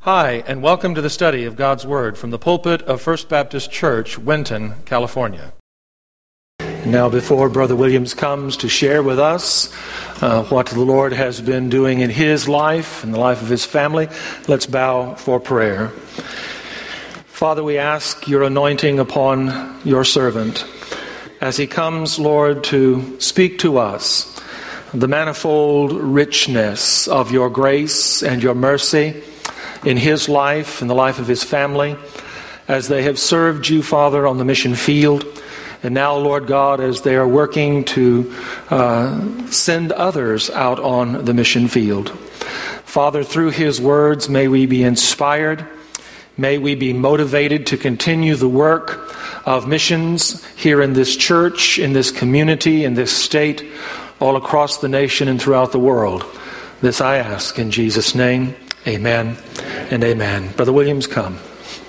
Hi, and welcome to the study of God's Word from the pulpit of First Baptist Church, Winton, California. Now, before Brother Williams comes to share with us what the Lord has been doing in his life and the life of his family, let's bow for prayer. Father, we ask your anointing upon your servant as he comes, Lord, to speak to us the manifold richness of your grace and your mercy in his life and the life of his family as they have served you, Father, on the mission field. And now, Lord God, as they are working to send others out on the mission field. Father, through his words, may we be inspired. May we be motivated to continue the work of missions here in this church, in this community, in this state, all across the nation and throughout the world. This I ask in Jesus' name. Amen and amen. Brother Williams, come.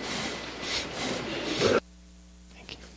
Thank you.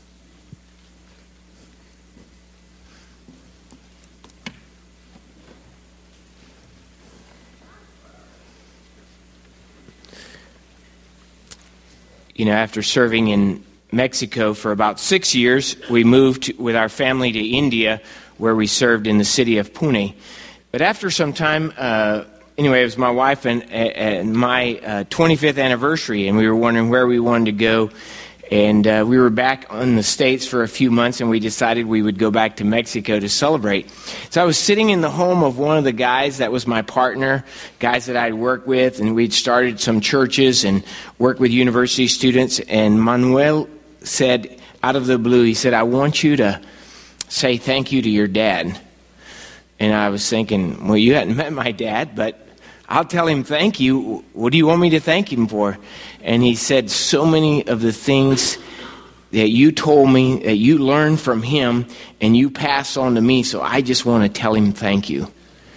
You know, after serving in Mexico for about 6 years, we moved with our family to India, where we served in the city of Pune. But after some time, anyway, it was my wife and my 25th anniversary, and we were wondering where we wanted to go. And we were back in the States for a few months, and we decided we would go back to Mexico to celebrate. So I was sitting in the home of one of the guys that was my partner, guys that I'd worked with, and we'd started some churches and worked with university students. And Manuel said, out of the blue, he said, "I want you to say thank you to your dad." And I was thinking, well, you hadn't met my dad, but I'll tell him thank you. What do you want me to thank him for? And he said, so many of the things that you told me, that you learned from him, and you passed on to me, so I just want to tell him thank you.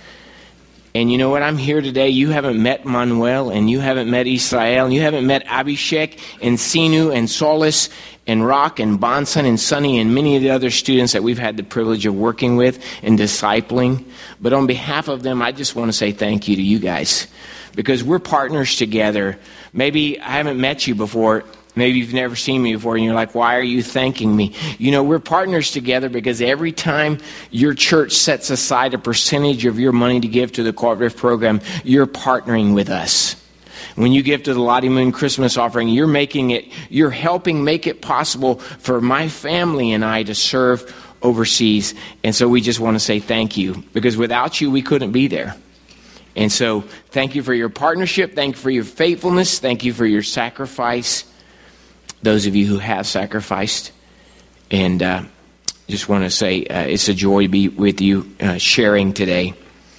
And you know what? I'm here today. You haven't met Manuel, and you haven't met Israel, and you haven't met Abhishek, and Sinu, and Solis, and Rock, and Bonson, and Sonny, and many of the other students that we've had the privilege of working with and discipling. But on behalf of them, I just want to say thank you to you guys, because we're partners together. Maybe I haven't met you before. Maybe you've never seen me before, and you're like, why are you thanking me? You know, we're partners together because every time your church sets aside a percentage of your money to give to the cooperative program, you're partnering with us. When you give to the Lottie Moon Christmas offering, you're helping make it possible for my family and I to serve overseas. And so we just want to say thank you, because without you, we couldn't be there. And so thank you for your partnership. Thank you for your faithfulness. Thank you for your sacrifice. Those of you who have sacrificed. And just want to say it's a joy to be with you sharing today.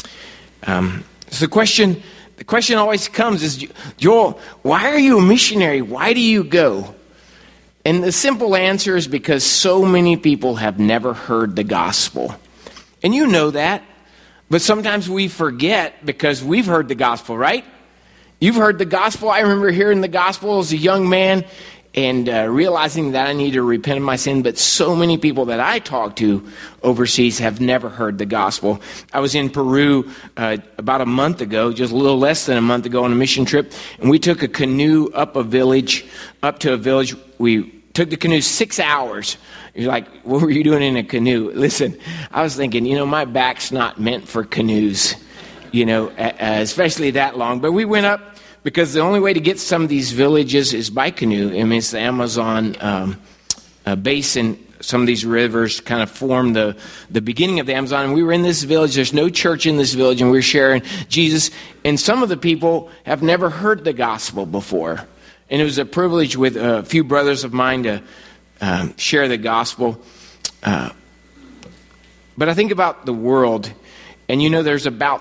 So the question always comes is, Joel, why are you a missionary? Why do you go? And the simple answer is because so many people have never heard the gospel. And you know that. But sometimes we forget because we've heard the gospel, right? You've heard the gospel. I remember hearing the gospel as a young man and realizing that I need to repent of my sin. But so many people that I talk to overseas have never heard the gospel. I was in Peru about a month ago, just a little less than a month ago, on a mission trip. And we took a canoe up to a village. We took the canoe 6 hours. You're like, what were you doing in a canoe? Listen, I was thinking, my back's not meant for canoes, especially that long. But we went up, because the only way to get some of these villages is by canoe. I mean, it's the Amazon basin. Some of these rivers kind of form the beginning of the Amazon. And we were in this village. There's no church in this village, and we were sharing Jesus. And some of the people have never heard the gospel before. And it was a privilege with a few brothers of mine to share the gospel. But I think about the world, and there's about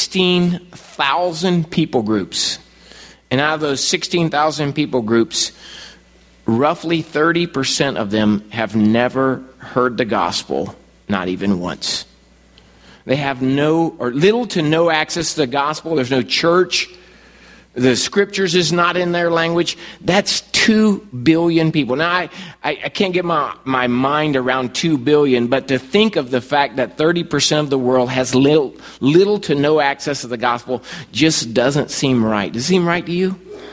16,000 people groups. And out of those 16,000 people groups, roughly 30% of them have never heard the gospel, not even once. They have little to no access to the gospel. There's no church. The scriptures is not in their language. That's 2 billion people. Now, I can't get my mind around 2 billion, but to think of the fact that 30% of the world has little to no access to the gospel just doesn't seem right. Does it seem right to you?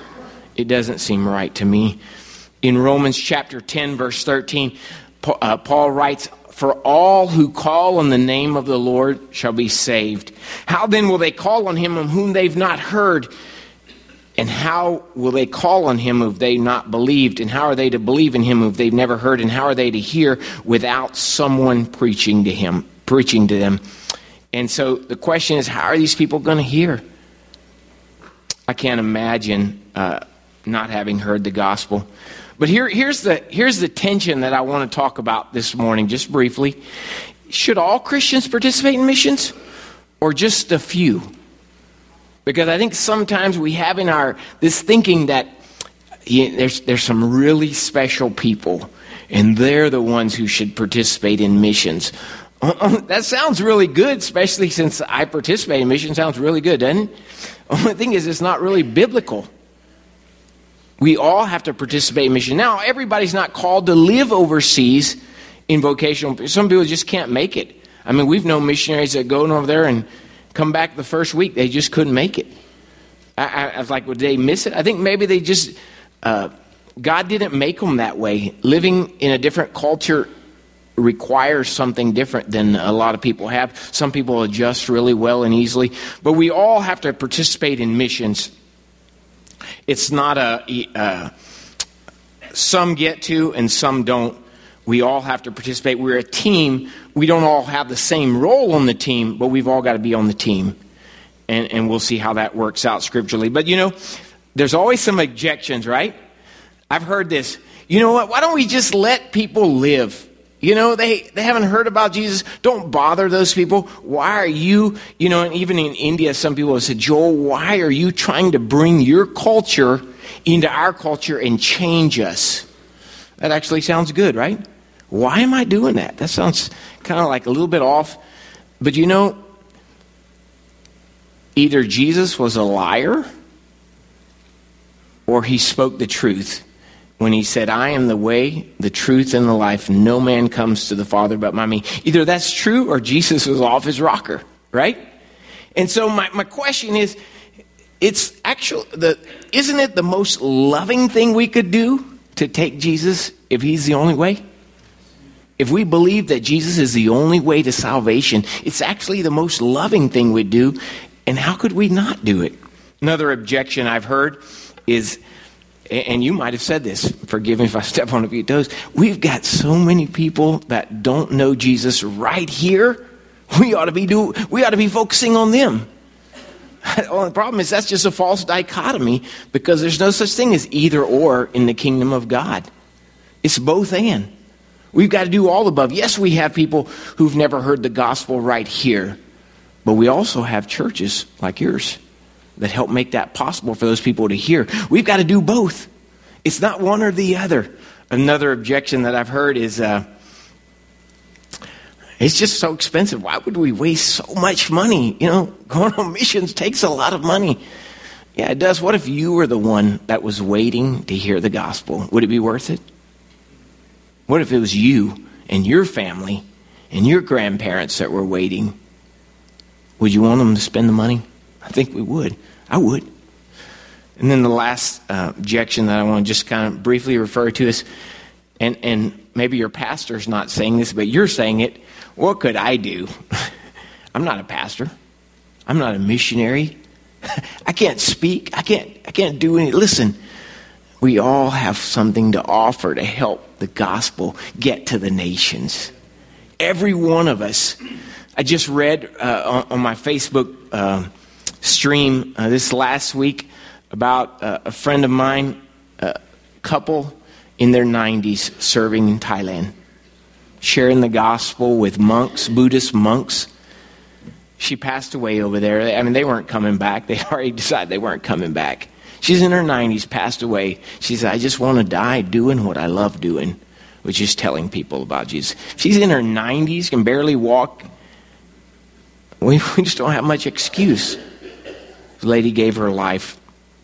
It doesn't seem right to me. In Romans chapter 10, verse 13, Paul writes, "For all who call on the name of the Lord shall be saved. How then will they call on him of whom they've not heard? And how will they call on him if they've not believed? And how are they to believe in him if they've never heard? And how are they to hear without someone preaching to them?" And so the question is, how are these people going to hear? I can't imagine not having heard the gospel. But here's the tension that I want to talk about this morning, just briefly. Should all Christians participate in missions, or just a few? Because I think sometimes we have in this thinking that there's some really special people, and they're the ones who should participate in missions. That sounds really good, especially since I participate in missions. Sounds really good, doesn't it? Only thing is, it's not really biblical. We all have to participate in mission. Now, everybody's not called to live overseas in vocational. Some people just can't make it. I mean, we've known missionaries that go over there and come back the first week. They just couldn't make it. I was like, would they miss it? I think maybe they just, God didn't make them that way. Living in a different culture requires something different than a lot of people have. Some people adjust really well and easily. But we all have to participate in missions. It's not some get to and some don't. We all have to participate. We're a team. We don't all have the same role on the team, but we've all got to be on the team. And we'll see how that works out scripturally. But there's always some objections, right? I've heard this. You know what? Why don't we just let people live? They haven't heard about Jesus. Don't bother those people. Why are you, and even in India, some people have said, "Joel, why are you trying to bring your culture into our culture and change us?" That actually sounds good, right? Why am I doing that? That sounds kind of like a little bit off. But either Jesus was a liar or he spoke the truth when he said, "I am the way, the truth, and the life. No man comes to the Father but by me." Either that's true or Jesus was off his rocker, right? And so my question is, isn't it the most loving thing we could do to take Jesus if he's the only way? If we believe that Jesus is the only way to salvation, it's actually the most loving thing we'd do. And how could we not do it? Another objection I've heard is, and you might have said this, forgive me if I step on a few toes, we've got so many people that don't know Jesus right here. We ought to be focusing on them. Well, the problem is that's just a false dichotomy, because there's no such thing as either or in the kingdom of God. It's both and. We've got to do all above. Yes, we have people who've never heard the gospel right here, but we also have churches like yours that help make that possible for those people to hear. We've got to do both. It's not one or the other. Another objection that I've heard is, it's just so expensive. Why would we waste so much money? Going on missions takes a lot of money. Yeah, it does. What if you were the one that was waiting to hear the gospel? Would it be worth it? What if it was you and your family and your grandparents that were waiting? Would you want them to spend the money? I think we would. I would. And then the last objection that I want to just kind of briefly refer to is, and maybe your pastor's not saying this, but you're saying it, what could I do? I'm not a pastor. I'm not a missionary. I can't speak. I can't do any. Listen, we all have something to offer to help the gospel get to the nations. Every one of us. I just read on my Facebook stream this last week about a friend of mine, a couple in their 90s serving in Thailand, sharing the gospel with monks, Buddhist monks. She passed away over there. I mean, they weren't coming back. They already decided they weren't coming back. She's in her 90s, passed away. She said, "I just want to die doing what I love doing," which is telling people about Jesus. She's in her 90s, can barely walk. We just don't have much excuse. The lady gave her life.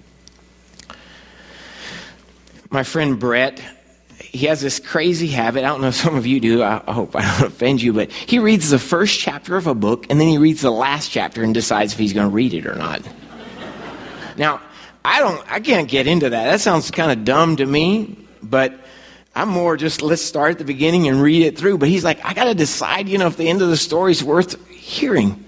My friend Brett, he has this crazy habit. I don't know if some of you do. I hope I don't offend you, but he reads the first chapter of a book and then he reads the last chapter and decides if he's going to read it or not. Now, I can't get into that. That sounds kind of dumb to me, but I'm more just, let's start at the beginning and read it through. But he's like, I got to decide, if the end of the story is worth hearing.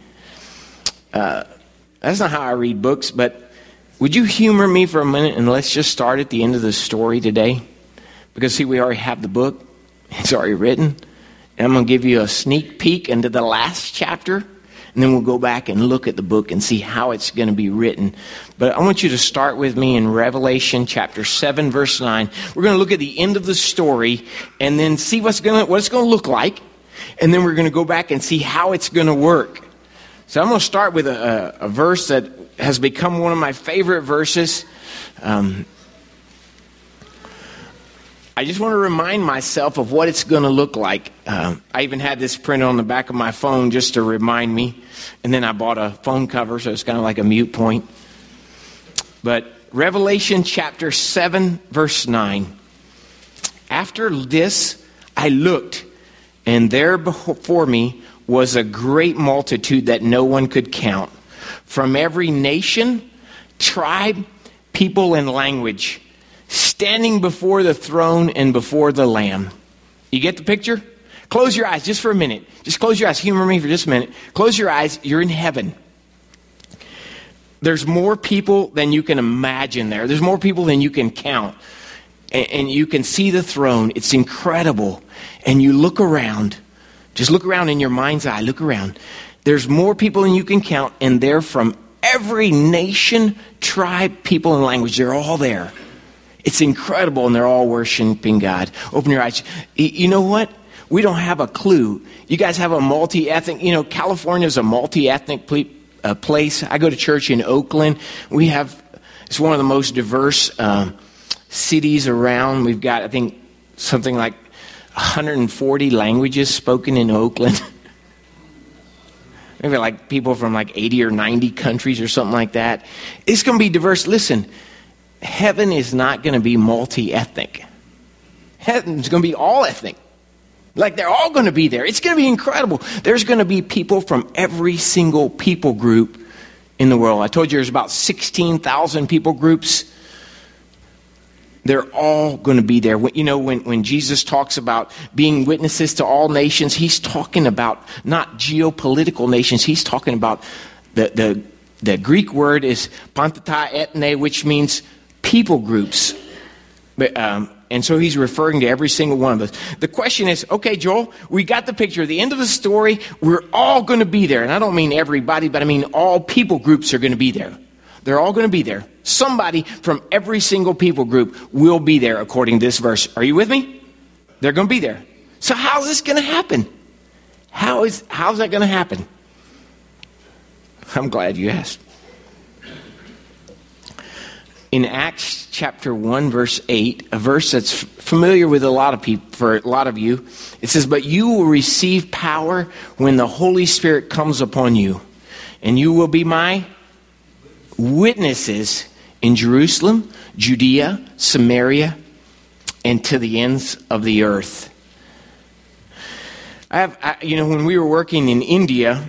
That's not how I read books, but would you humor me for a minute and let's just start at the end of the story today? Because see, we already have the book. It's already written. And I'm going to give you a sneak peek into the last chapter. And then we'll go back and look at the book and see how it's going to be written. But I want you to start with me in Revelation chapter 7, verse 9. We're going to look at the end of the story and then see what it's going to look like. And then we're going to go back and see how it's going to work. So I'm going to start with a verse that has become one of my favorite verses. I just want to remind myself of what it's going to look like. I even had this printed on the back of my phone just to remind me. And then I bought a phone cover, so it's kind of like a mute point. But Revelation chapter 7, verse 9. After this, I looked, and there before me was a great multitude that no one could count, from every nation, tribe, people, and language, standing before the throne and before the Lamb. You get the picture? Close your eyes just for a minute. Just close your eyes. Humor me for just a minute. Close your eyes. You're in heaven. There's more people than you can imagine there. There's more people than you can count. And you can see the throne. It's incredible. And you look around. Just look around in your mind's eye. Look around. There's more people than you can count. And they're from every nation, tribe, people, and language. They're all there. It's incredible, and they're all worshiping God. Open your eyes. You know what? We don't have a clue. You guys have a multi-ethnic, California is a multi-ethnic place. I go to church in Oakland. It's one of the most diverse cities around. We've got, I think, something like 140 languages spoken in Oakland. Maybe like people from like 80 or 90 countries or something like that. It's going to be diverse. Listen. Heaven is not going to be multi-ethnic. Heaven's going to be all ethnic. Like they're all going to be there. It's going to be incredible. There's going to be people from every single people group in the world. I told you there's about 16,000 people groups. They're all going to be there. When Jesus talks about being witnesses to all nations, he's talking about not geopolitical nations. He's talking about the Greek word is pantata ethne, which means people groups. And so he's referring to every single one of us. The question is, okay, Joel, we got the picture. At the end of the story, we're all going to be there. And I don't mean everybody, but I mean all people groups are going to be there. They're all going to be there. Somebody from every single people group will be there according to this verse. Are you with me? They're going to be there. So how's this going to happen? How's that going to happen? I'm glad you asked. In Acts chapter 1, verse 8, a verse that's familiar with a lot of people, for a lot of you, it says, "But you will receive power when the Holy Spirit comes upon you, and you will be my witnesses in Jerusalem, Judea, Samaria, and to the ends of the earth." When we were working in India,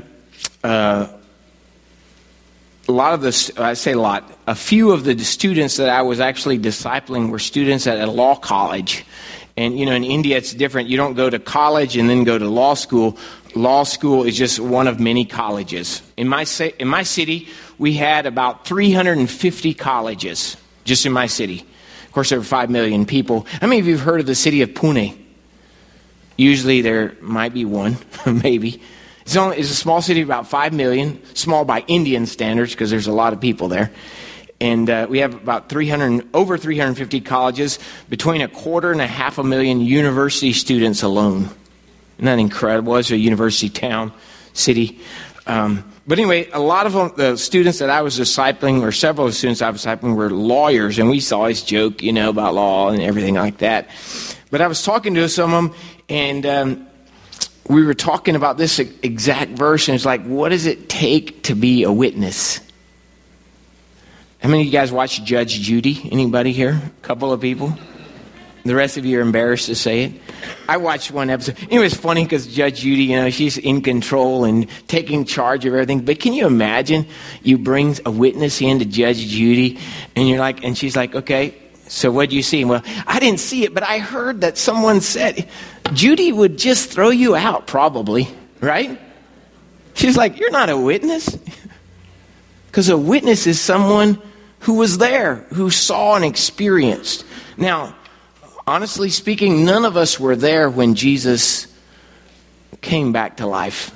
a few of the students that I was actually discipling were students at a law college. And, in India it's different. You don't go to college and then go to law school. Law school is just one of many colleges. In my city, we had about 350 colleges just in my city. Of course, there were 5 million people. How many of you have heard of the city of Pune? Usually there might be one, maybe. It's a small city of about 5 million, small by Indian standards because there's a lot of people there. And we have about over 350 colleges, between 250,000 university students alone. Isn't that incredible? It's a university town, city. But anyway, a lot of them, the students that I was discipling, or several of the students I was discipling, were lawyers. And we used to always joke, about law and everything like that. But I was talking to some of them, and we were talking about this exact verse, and it's like, what does it take to be a witness? How many of you guys watch Judge Judy? Anybody here? A couple of people? The rest of you are embarrassed to say it. I watched one episode. It was funny because Judge Judy, she's in control and taking charge of everything. But can you imagine you bring a witness in to Judge Judy and she's like, okay, so what did you see? Well, I didn't see it, but I heard that someone said, Judy would just throw you out probably, right? She's like, you're not a witness. Because a witness is someone who was there, who saw and experienced. Now, honestly speaking, none of us were there when Jesus came back to life.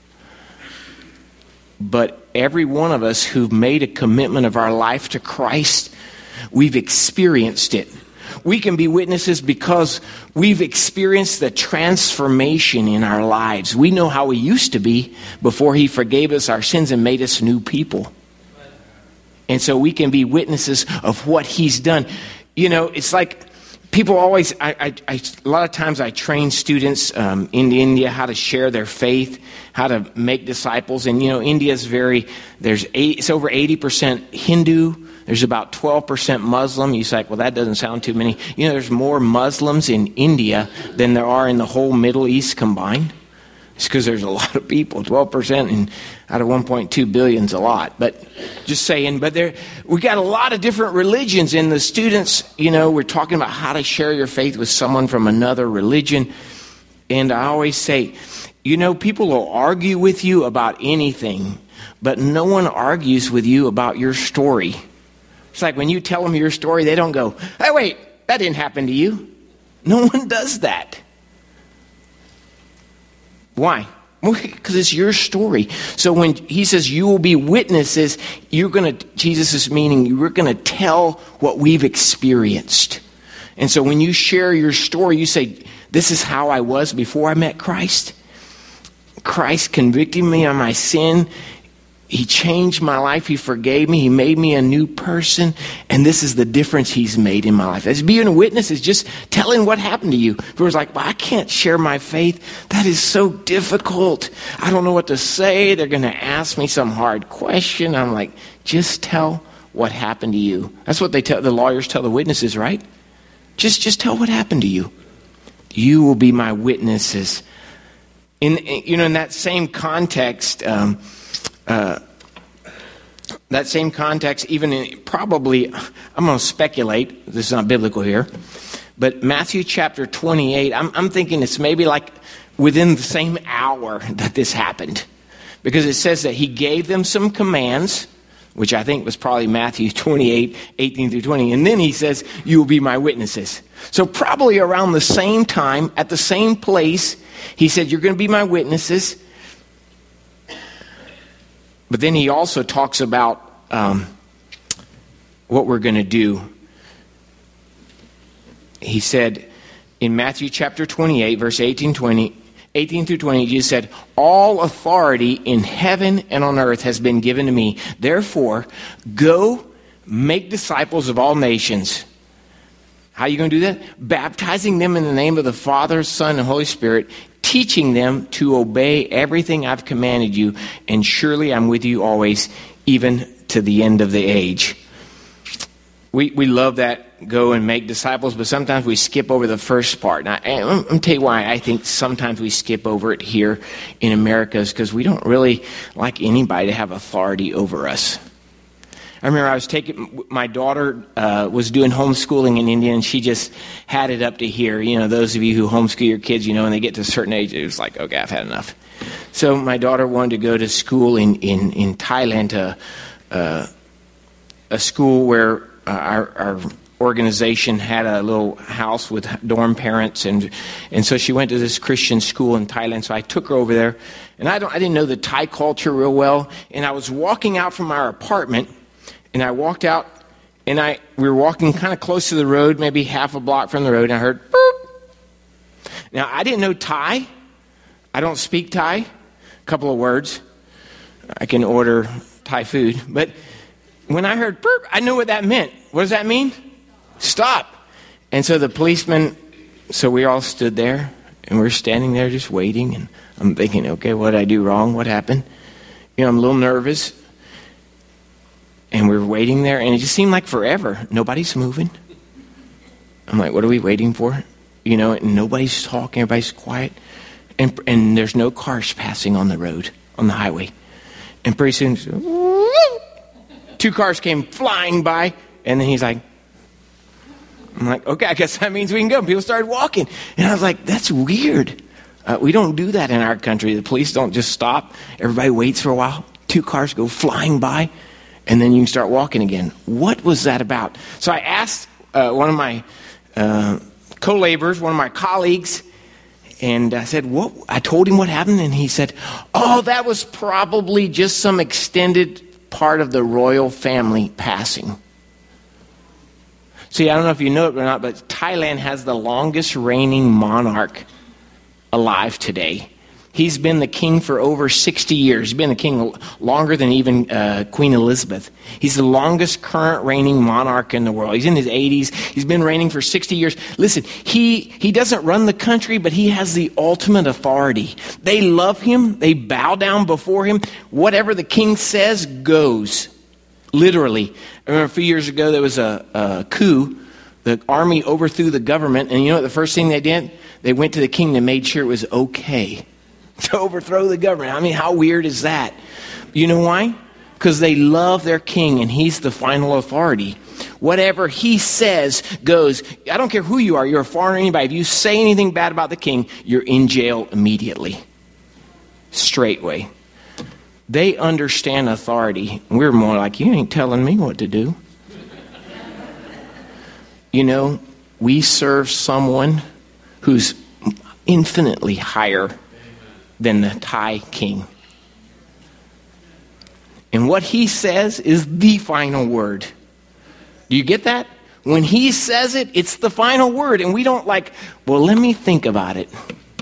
But every one of us who've made a commitment of our life to Christ, we've experienced it. We can be witnesses because we've experienced the transformation in our lives. We know how we used to be before He forgave us our sins and made us new people. And so we can be witnesses of what He's done. It's like people always, a lot of times I train students in India how to share their faith, how to make disciples. And, India's it's over 80% Hindu. There's about 12% Muslim. You say, well, that doesn't sound too many. There's more Muslims in India than there are in the whole Middle East combined. It's because there's a lot of people. 12% out of 1.2 billion is a lot. But just saying, we got a lot of different religions. And the students, we're talking about how to share your faith with someone from another religion. And I always say, people will argue with you about anything, but no one argues with you about your story. It's like when you tell them your story, they don't go, hey, wait, that didn't happen to you. No one does that. Why? Well, because it's your story. So when He says you will be witnesses, Jesus is meaning we're going to tell what we've experienced. And so when you share your story, you say, this is how I was before I met Christ. Christ convicted me of my sin. He changed my life. He forgave me. He made me a new person. And this is the difference He's made in my life. As being a witness is just telling what happened to you. If it was like, well, I can't share my faith. That is so difficult. I don't know what to say. They're going to ask me some hard question. I'm like, just tell what happened to you. That's what the lawyers tell the witnesses, right? Just tell what happened to you. You will be my witnesses. In that same context, probably, I'm going to speculate, this is not biblical here, but Matthew chapter 28, I'm thinking it's maybe like within the same hour that this happened. Because it says that He gave them some commands, which I think was probably Matthew 28, 18 through 20. And then He says, you will be my witnesses. So probably around the same time, at the same place, He said, you're going to be my witnesses. But then He also talks about what we're going to do. He said in Matthew chapter 28, verse 18 through 20, Jesus said, all authority in heaven and on earth has been given to me. Therefore, go make disciples of all nations. How are you going to do that? Baptizing them in the name of the Father, Son, and Holy Spirit, teaching them to obey everything I've commanded you, and surely I'm with you always, even to the end of the age. We love that, go and make disciples, but sometimes we skip over the first part. And I'm going to tell you why I think sometimes we skip over it here in America is because we don't really like anybody to have authority over us. I remember my daughter was doing homeschooling in India, and she just had it up to here. Those of you who homeschool your kids, when they get to a certain age, it was like, okay, I've had enough. So my daughter wanted to go to school in Thailand, a school where our organization had a little house with dorm parents, and so she went to this Christian school in Thailand. So I took her over there, and I didn't know the Thai culture real well, and I was walking out from our apartment. And I walked out, and we were walking kind of close to the road, maybe half a block from the road, and I heard, boop. Now, I didn't know Thai. I don't speak Thai. A couple of words. I can order Thai food. But when I heard burp, I knew what that meant. What does that mean? Stop. And so the policeman, we all stood there, and we're standing there just waiting, and I'm thinking, okay, what did I do wrong? What happened? I'm a little nervous. And we're waiting there, and it just seemed like forever. Nobody's moving. I'm like, what are we waiting for? You know, and nobody's talking, everybody's quiet. And there's no cars passing on the road, on the highway. And pretty soon, 2 cars came flying by. And then he's like, I'm like, okay, I guess that means we can go. People started walking. And I was like, that's weird. We don't do that in our country. The police don't just stop. Everybody waits for a while. 2 cars go flying by. And then you can start walking again. What was that about? So I asked one of my co-laborers, one of my colleagues, and I said, "What?" I told him what happened, and he said, "Oh, that was probably just some extended part of the royal family passing." See, I don't know if you know it or not, but Thailand has the longest reigning monarch alive today. He's been the king for over 60 years. He's been the king longer than even Queen Elizabeth. He's the longest current reigning monarch in the world. He's in his 80s. He's been reigning for 60 years. Listen, he doesn't run the country, but he has the ultimate authority. They love him. They bow down before him. Whatever the king says goes. Literally. I remember a few years ago there was a coup. The army overthrew the government. And you know what the first thing they did? They went to the king and made sure it was okay to overthrow the government. I mean, how weird is that? You know why? Because they love their king and he's the final authority. Whatever he says goes. I don't care who you are. You're a foreigner, anybody. If you say anything bad about the king, you're in jail immediately. Straightway. They understand authority. We're more like, you ain't telling me what to do. You know, we serve someone who's infinitely higher than the Thai king. And what he says is the final word. Do you get that? When he says it, it's the final word. And we don't like, well, let me think about it.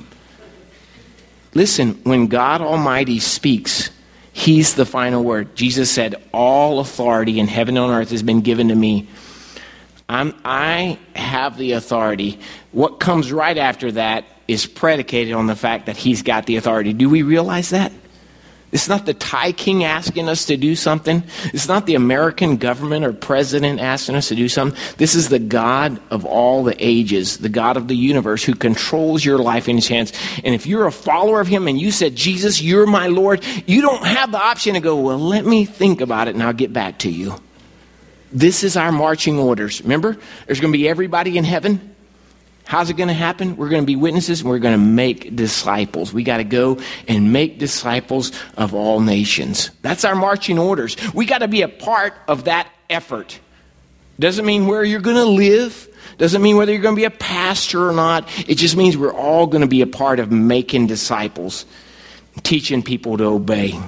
Listen, when God Almighty speaks, he's the final word. Jesus said, all authority in heaven and on earth has been given to me. I have the authority. What comes right after that is predicated on the fact that he's got the authority. Do we realize that? It's not the Thai king asking us to do something. It's not the American government or president asking us to do something. This is the God of all the ages, the God of the universe who controls your life in his hands. And if you're a follower of him and you said, Jesus, you're my Lord, you don't have the option to go, well, let me think about it and I'll get back to you. This is our marching orders. Remember, there's going to be everybody in heaven. How's it going to happen? We're going to be witnesses and we're going to make disciples. We got to go and make disciples of all nations. That's our marching orders. We got to be a part of that effort. Doesn't mean where you're going to live. Doesn't mean whether you're going to be a pastor or not. It just means we're all going to be a part of making disciples, teaching people to obey.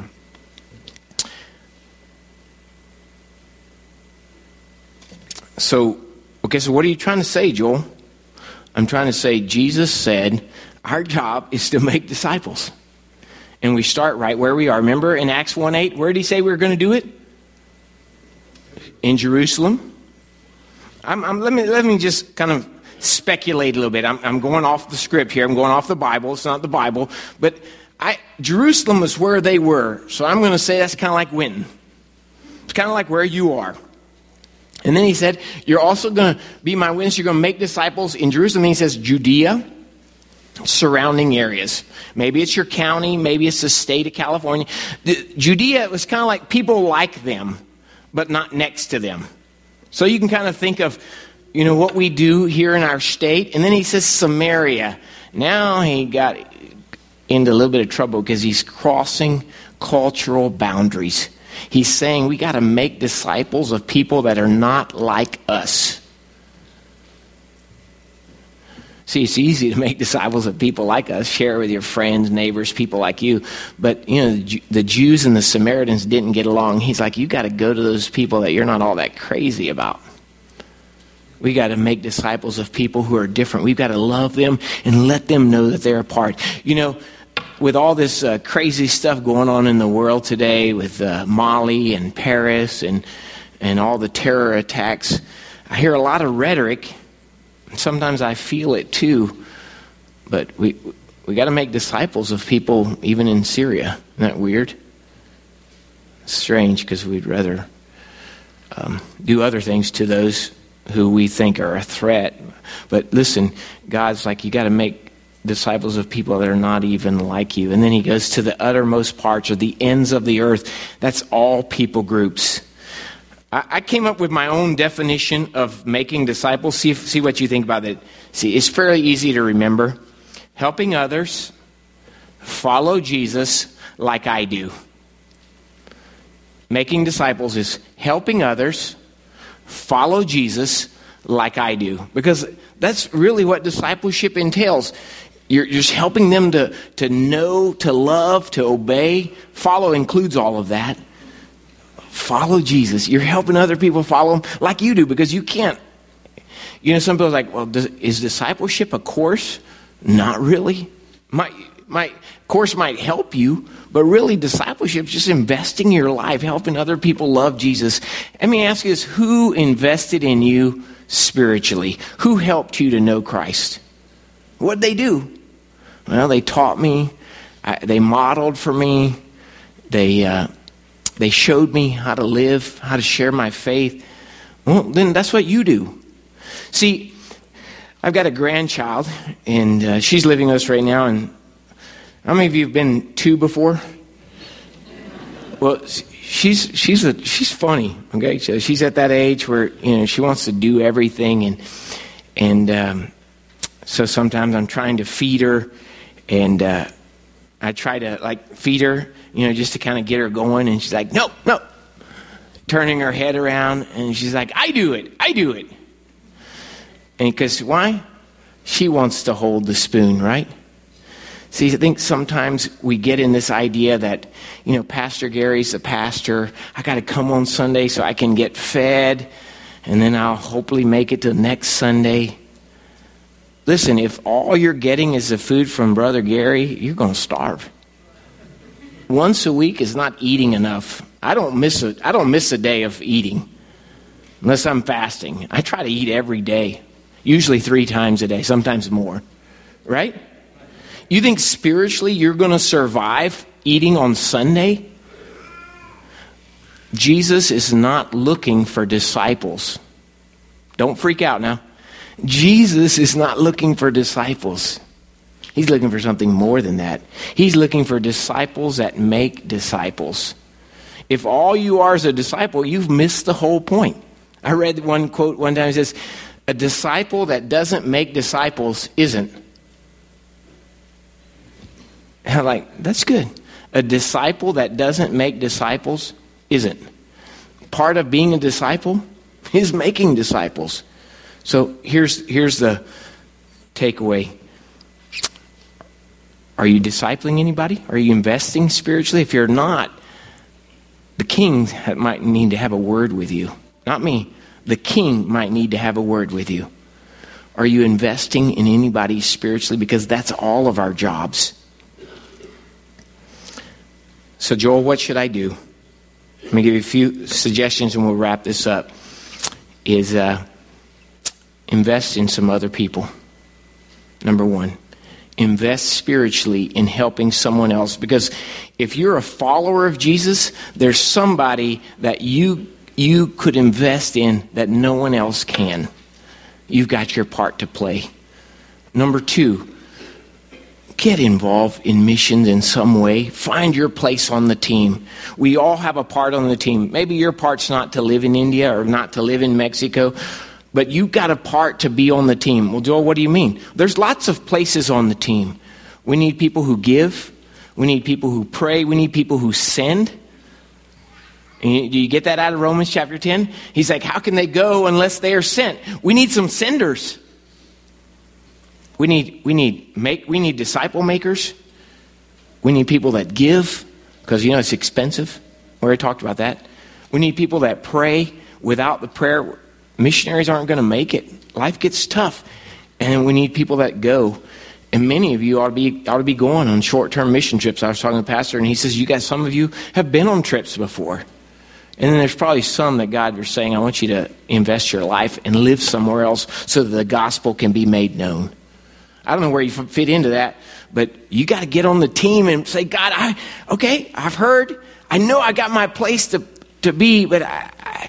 So what are you trying to say, Joel? I'm trying to say Jesus said our job is to make disciples. And we start right where we are. Remember in Acts 1:8, where did he say we were going to do it? In Jerusalem. Let me just kind of speculate a little bit. I'm going off the script here. I'm going off the Bible. It's not the Bible. But Jerusalem was where they were. So I'm going to say that's kind of like Winton. It's kind of like where you are. And then he said, you're also going to be my witness. You're going to make disciples in Jerusalem. And he says, Judea, surrounding areas. Maybe it's your county. Maybe it's the state of California. Judea was kind of like people like them, but not next to them. So you can kind of think of, what we do here in our state. And then he says Samaria. Now he got into a little bit of trouble because he's crossing cultural boundaries. He's saying we got to make disciples of people that are not like us. See, it's easy to make disciples of people like us, share with your friends, neighbors, people like you. But, the Jews and the Samaritans didn't get along. He's like, you got to go to those people that you're not all that crazy about. We got to make disciples of people who are different. We've got to love them and let them know that they're a part. With all this crazy stuff going on in the world today with Mali and Paris and all the terror attacks, I hear a lot of rhetoric. Sometimes I feel it too. But we got to make disciples of people even in Syria. Isn't that weird? It's strange because we'd rather do other things to those who we think are a threat. But listen, God's like, you got to make disciples of people that are not even like you. And then he goes to the uttermost parts or the ends of the earth. That's all people groups. I came up with my own definition of making disciples. See what you think about it. See, it's fairly easy to remember. Helping others follow Jesus like I do. Making disciples is helping others follow Jesus like I do. Because that's really what discipleship entails. You're just helping them to know, to love, to obey. Follow includes all of that. Follow Jesus. You're helping other people follow him like you do, because you can't. You know, some people are like, well, is discipleship a course? Not really. My course might help you, but really discipleship is just investing your life, helping other people love Jesus. Let me ask you this. Who invested in you spiritually? Who helped you to know Christ? What did they do? Well, they taught me. They modeled for me. They showed me how to live, how to share my faith. Well, then that's what you do. See, I've got a grandchild, and she's living with us right now. And how many of you have been two before? Well, she's funny. Okay, so she's at that age where she wants to do everything, and so sometimes I'm trying to feed her, and I try to feed her, just to kind of get her going, and she's like, no, turning her head around, and she's like, I do it. And because why? She wants to hold the spoon, right? See, I think sometimes we get in this idea that, Pastor Gary's the pastor. I got to come on Sunday so I can get fed, and then I'll hopefully make it to next Sunday. Listen, if all you're getting is the food from Brother Gary, you're going to starve. Once a week is not eating enough. I don't miss a day of eating unless I'm fasting. I try to eat every day, usually 3 times a day, sometimes more. Right? You think spiritually you're going to survive eating on Sunday? Jesus is not looking for disciples. Don't freak out now. Jesus is not looking for disciples. He's looking for something more than that. He's looking for disciples that make disciples. If all you are is a disciple, you've missed the whole point. I read one quote one time. It says, a disciple that doesn't make disciples isn't. And I'm like, that's good. A disciple that doesn't make disciples isn't. Part of being a disciple is making disciples. So here's the takeaway. Are you discipling anybody? Are you investing spiritually? If you're not, the king might need to have a word with you. Not me. The king might need to have a word with you. Are you investing in anybody spiritually? Because that's all of our jobs. So Joel, what should I do? Let me give you a few suggestions and we'll wrap this up. Is invest in some other people. Number 1, invest spiritually in helping someone else. Because if you're a follower of Jesus, there's somebody that you could invest in that no one else can. You've got your part to play. Number 2, get involved in missions in some way. Find your place on the team. We all have a part on the team. Maybe your part's not to live in India or not to live in Mexico, but you got a part to be on the team. Well, Joel, what do you mean? There's lots of places on the team. We need people who give. We need people who pray. We need people who send. Do you get that out of Romans chapter 10? He's like, how can they go unless they are sent? We need some senders. We need disciple makers. We need people that give, because it's expensive. We already talked about that. We need people that pray. Without the prayer, missionaries aren't going to make it. Life gets tough. And we need people that go. And many of you ought to be going on short-term mission trips. I was talking to the pastor, and he says, some of you have been on trips before. And then there's probably some that God is saying, I want you to invest your life and live somewhere else so that the gospel can be made known. I don't know where you fit into that, but you got to get on the team and say, God, I've heard. I know I got my place to be, but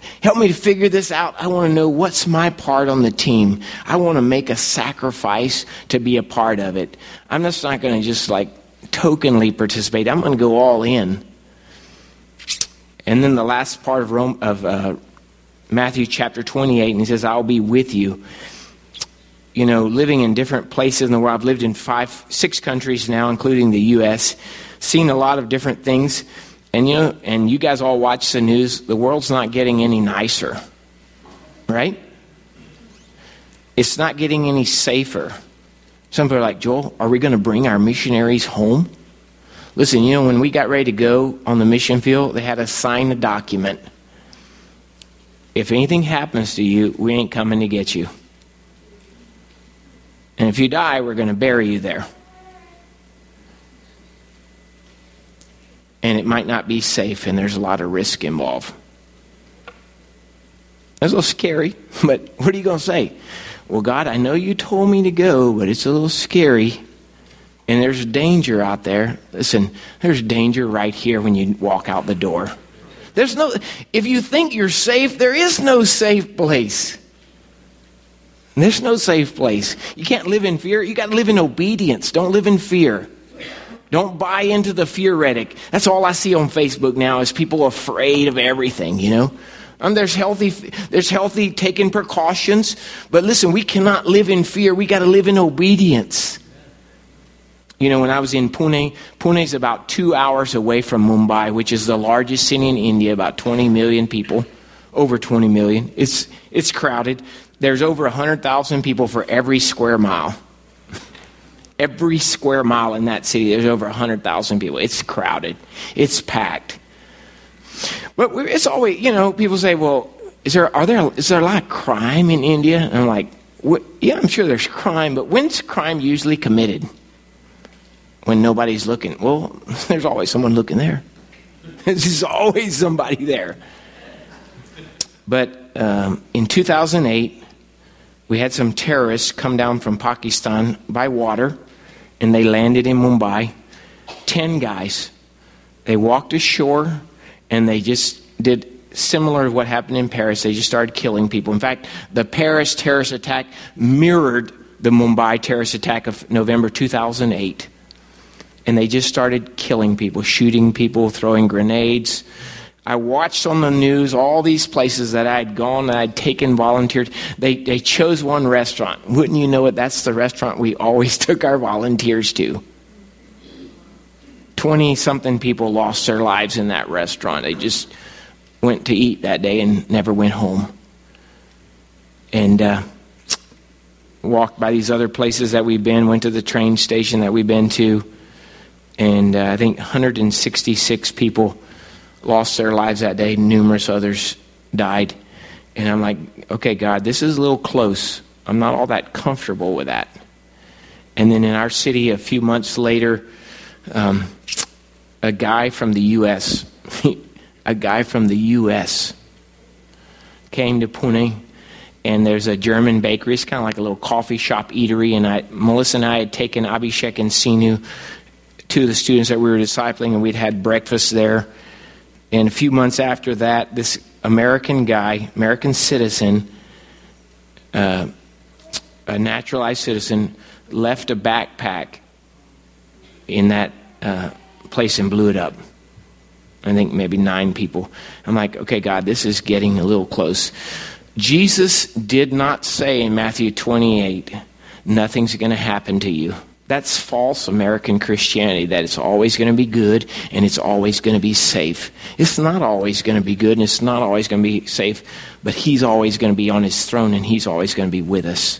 help me to figure this out. I want to know what's my part on the team. I want to make a sacrifice to be a part of it. I'm just not going to just like tokenly participate. I'm going to go all in. And then the last part of Matthew chapter 28, and he says, I'll be with you. You know, living in different places in the world. I've lived in 6 countries now, including the U.S., seen a lot of different things. And you know, and you guys all watch the news. The world's not getting any nicer, right? It's not getting any safer. Some people are like, Joel, are we going to bring our missionaries home? Listen, you know, when we got ready to go on the mission field, they had to sign a document. If anything happens to you, we ain't coming to get you. And if you die, we're going to bury you there. And it might not be safe, and there's a lot of risk involved. That's a little scary, but what are you going to say? Well, God, I know you told me to go, but it's a little scary. And there's danger out there. Listen, there's danger right here when you walk out the door. If you think you're safe, there is no safe place. There's no safe place. You can't live in fear. You got to live in obedience. Don't live in fear. Don't buy into the fear rhetoric. That's all I see on Facebook now is people afraid of everything, you know. There's healthy taking precautions. But listen, we cannot live in fear. We got to live in obedience. You know, when I was in Pune, Pune's about 2 hours away from Mumbai, which is the largest city in India, about 20 million people, over 20 million. It's crowded. There's over 100,000 people for every square mile. Every square mile in that city, there's over 100,000 people. It's crowded. It's packed. But it's always, you know, people say, well, is there a lot of crime in India? And I'm like, yeah, I'm sure there's crime, but when's crime usually committed? When nobody's looking. Well, there's always someone looking there. There's always somebody there. But in 2008, we had some terrorists come down from Pakistan by water, and they landed in Mumbai. 10 guys. They walked ashore, and they just did similar to what happened in Paris. They just started killing people. In fact, the Paris terrorist attack mirrored the Mumbai terrorist attack of November 2008. And they just started killing people, shooting people, throwing grenades. I watched on the news all these places that I had gone, that I'd taken volunteers. They chose one restaurant. Wouldn't you know it? That's the restaurant we always took our volunteers to. 20-something people lost their lives in that restaurant. They just went to eat that day and never went home. And walked by these other places that we've been, went to the train station that we've been to. And I think 166 people lost their lives that day. Numerous others died. And I'm like, okay, God, this is a little close. I'm not all that comfortable with that. And then in our city, a few months later, a guy from the U.S. came to Pune. And there's a German bakery. It's kind of like a little coffee shop eatery. And Melissa and I had taken Abhishek and Sinu, two of the students that we were discipling, and we'd had breakfast there. And a few months after that, this American guy, American citizen, a naturalized citizen, left a backpack in that place and blew it up. I think maybe 9 people. I'm like, okay, God, this is getting a little close. Jesus did not say in Matthew 28, nothing's going to happen to you. That's false American Christianity, that it's always going to be good and it's always going to be safe. It's not always going to be good and it's not always going to be safe, but he's always going to be on his throne and he's always going to be with us.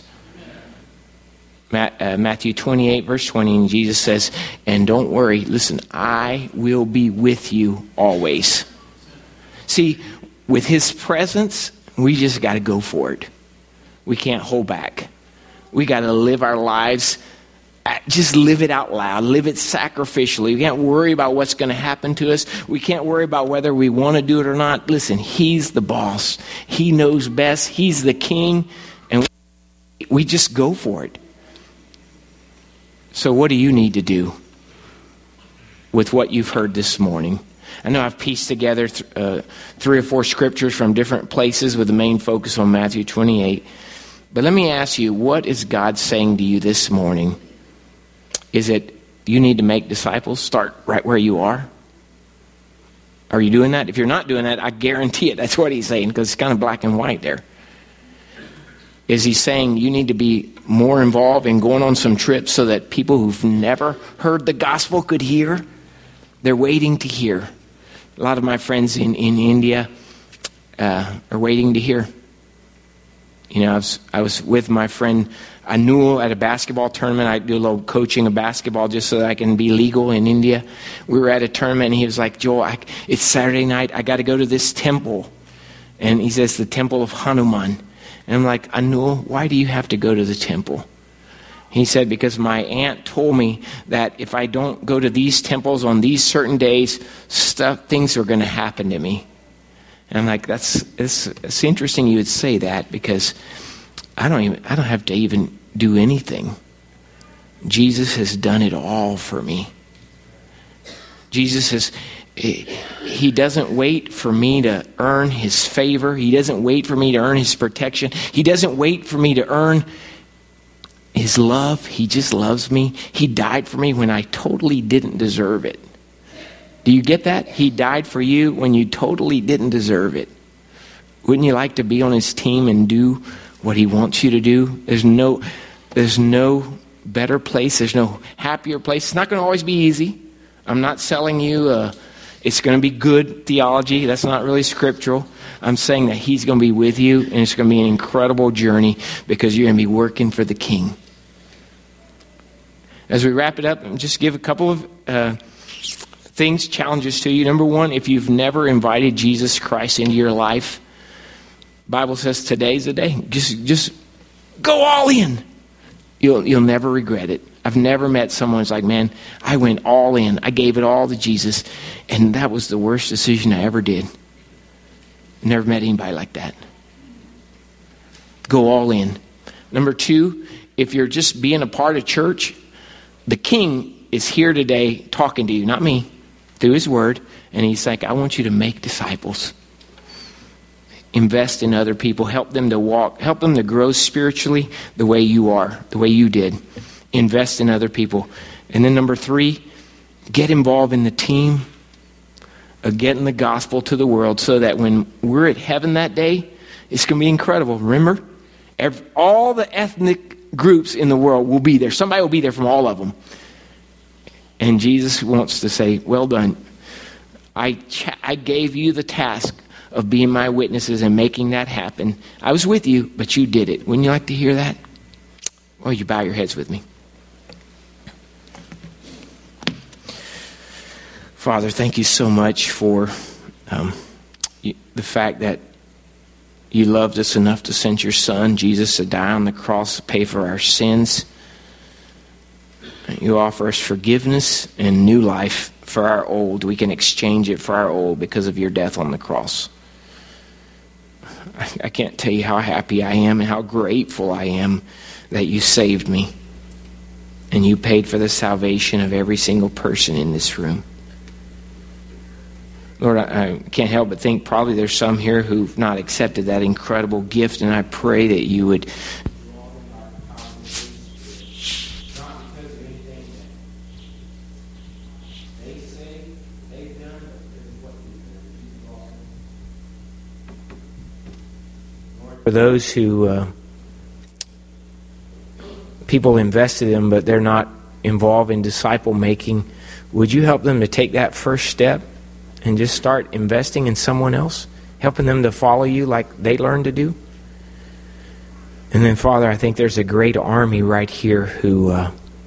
Matthew 28, verse 20, and Jesus says, and don't worry, listen, I will be with you always. See, with his presence, we just got to go for it. We can't hold back. We got to live our lives. Just live it out loud. Live it sacrificially. We can't worry about what's going to happen to us. We can't worry about whether we want to do it or not. Listen, he's the boss. He knows best. He's the king. And we just go for it. So what do you need to do with what you've heard this morning? I know I've pieced together 3 or 4 scriptures from different places with the main focus on Matthew 28. But let me ask you, what is God saying to you this morning? Is it you need to make disciples? Start right where you are? Are you doing that? If you're not doing that, I guarantee it. That's what he's saying, because it's kind of black and white there. Is he saying you need to be more involved in going on some trips so that people who've never heard the gospel could hear? They're waiting to hear. A lot of my friends in India are waiting to hear. You know, I was with my friend Anul at a basketball tournament. I do a little coaching of basketball just so that I can be legal in India. We were at a tournament, and he was like, Joel, it's Saturday night. I got to go to this temple. And he says, the temple of Hanuman. And I'm like, Anul, why do you have to go to the temple? He said, because my aunt told me that if I don't go to these temples on these certain days, things are going to happen to me. And I'm like, it's interesting you would say that, because I don't have to even do anything. Jesus has done it all for me. He doesn't wait for me to earn his favor. He doesn't wait for me to earn his protection. He doesn't wait for me to earn his love. He just loves me. He died for me when I totally didn't deserve it. Do you get that? He died for you when you totally didn't deserve it. Wouldn't you like to be on his team and do what he wants you to do? There's no better place. There's no happier place. It's not going to always be easy. I'm not selling you it's going to be good theology. That's not really scriptural. I'm saying that he's going to be with you, and it's going to be an incredible journey because you're going to be working for the King. As we wrap it up, just give a couple of challenges to you. Number 1, if you've never invited Jesus Christ into your life, Bible says today's the day. Just go all in. You'll never regret it. I've never met someone who's like, man, I went all in. I gave it all to Jesus, and that was the worst decision I ever did. Never met anybody like that. Go all in. Number 2, if you're just being a part of church, the King is here today talking to you, not me, through his word, and he's like, I want you to make disciples. Invest in other people. Help them to walk. Help them to grow spiritually the way you are, the way you did. Invest in other people. And then number 3, get involved in the team of getting the gospel to the world so that when we're at heaven that day, it's going to be incredible. Remember? All the ethnic groups in the world will be there. Somebody will be there from all of them. And Jesus wants to say, well done. I gave you the task of being my witnesses and making that happen. I was with you, but you did it. Wouldn't you like to hear that? Well, you bow your heads with me. Father, thank you so much for the fact that you loved us enough to send your Son, Jesus, to die on the cross to pay for our sins. You offer us forgiveness and new life for our old. We can exchange it for our old because of your death on the cross. I can't tell you how happy I am and how grateful I am that you saved me. And you paid for the salvation of every single person in this room. Lord, I can't help but think probably there's some here who've not accepted that incredible gift, and I pray that you would for those who people invested in but they're not involved in disciple making, would you help them to take that first step and just start investing in someone else, helping them to follow you like they learned to do? And then, Father, I think there's a great army right here who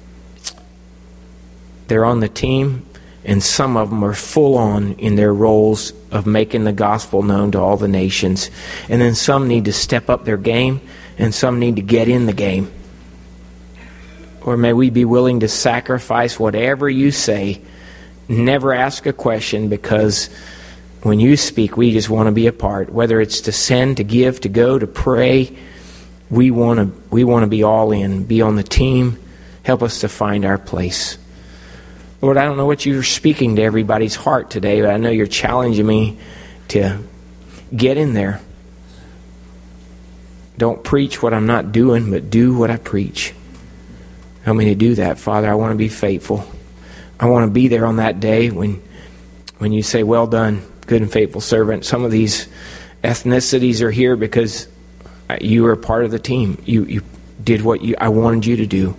they're on the team, and some of them are full on in their roles of making the gospel known to all the nations. And then some need to step up their game, and some need to get in the game. Or may we be willing to sacrifice whatever you say, never ask a question, because when you speak, we just want to be a part. Whether it's to send, to give, to go, to pray, we want to be all in, be on the team. Help us to find our place. Lord, I don't know what you're speaking to everybody's heart today, but I know you're challenging me to get in there. Don't preach what I'm not doing, but do what I preach. Help me to do that, Father. I want to be faithful. I want to be there on that day when you say, well done, good and faithful servant. Some of these ethnicities are here because you were a part of the team. You did what I wanted you to do.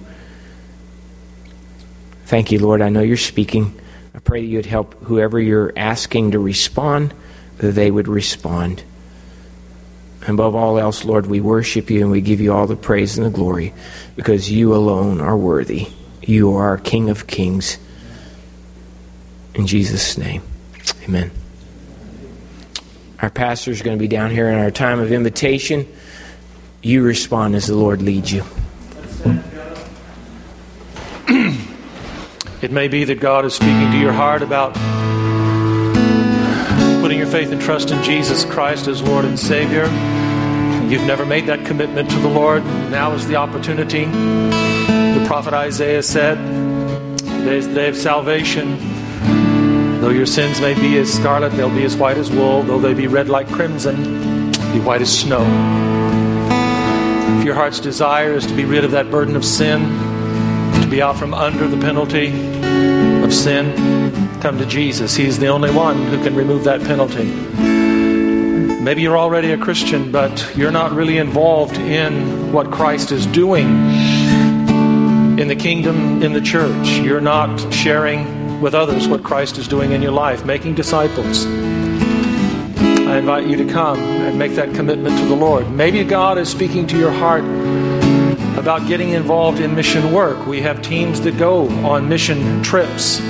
Thank you, Lord. I know you're speaking. I pray that you'd help whoever you're asking to respond, that they would respond. And above all else, Lord, we worship you and we give you all the praise and the glory because you alone are worthy. You are our King of Kings. In Jesus' name, amen. Our pastor is going to be down here in our time of invitation. You respond as the Lord leads you. It may be that God is speaking to your heart about putting your faith and trust in Jesus Christ as Lord and Savior. You've never made that commitment to the Lord. Now is the opportunity. The prophet Isaiah said, "Today is the day of salvation. Though your sins may be as scarlet, they'll be as white as wool. Though they be red like crimson, be white as snow." If your heart's desire is to be rid of that burden of sin, to be out from under the penalty of sin, come to Jesus. He's the only one who can remove that penalty. Maybe you're already a Christian, but you're not really involved in what Christ is doing in the kingdom, in the church. You're not sharing with others what Christ is doing in your life, making disciples. I invite you to come and make that commitment to the Lord. Maybe God is speaking to your heart about getting involved in mission work. We have teams that go on mission trips.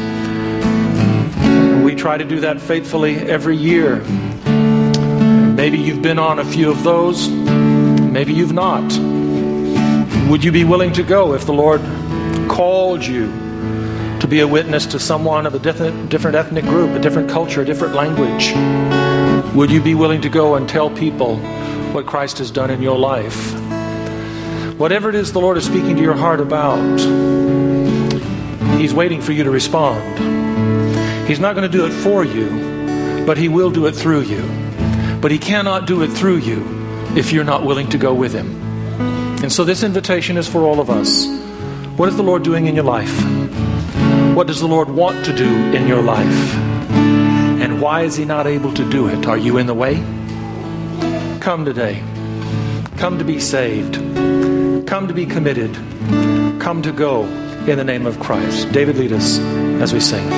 We try to do that faithfully every year. Maybe you've been on a few of those. Maybe you've not. Would you be willing to go if the Lord called you to be a witness to someone of a different ethnic group, a different culture, a different language? Would you be willing to go and tell people what Christ has done in your life? Whatever it is the Lord is speaking to your heart about, He's waiting for you to respond. He's not going to do it for you, but He will do it through you. But He cannot do it through you if you're not willing to go with Him. And so this invitation is for all of us. What is the Lord doing in your life? What does the Lord want to do in your life? And why is He not able to do it? Are you in the way? Come today. Come to be saved. Come to be committed. Come to go in the name of Christ. David, lead us as we sing.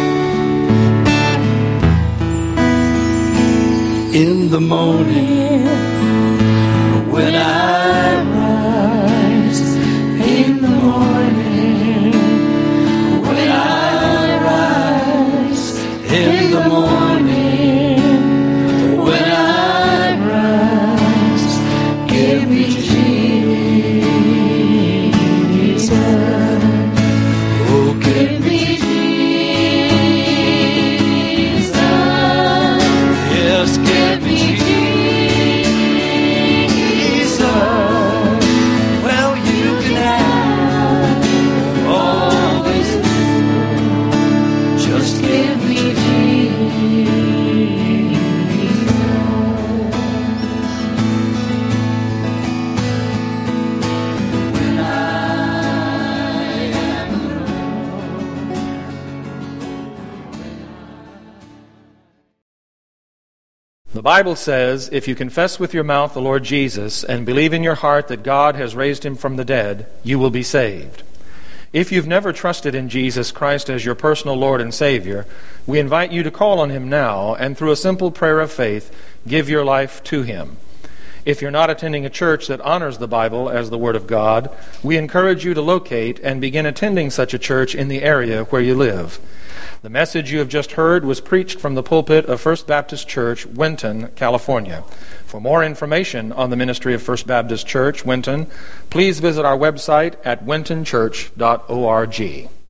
In the morning, when I rise, in the morning, when I rise, in the morning, when I rise, give me Jesus, oh, give me Jesus, yes, give me Jesus. Well, you can have all this, just give me The Bible says, if you confess with your mouth the Lord Jesus and believe in your heart that God has raised Him from the dead, you will be saved. If you've never trusted in Jesus Christ as your personal Lord and Savior, we invite you to call on Him now and through a simple prayer of faith, give your life to Him. If you're not attending a church that honors the Bible as the Word of God, we encourage you to locate and begin attending such a church in the area where you live. The message you have just heard was preached from the pulpit of First Baptist Church, Winton, California. For more information on the ministry of First Baptist Church, Winton, please visit our website at wintonchurch.org.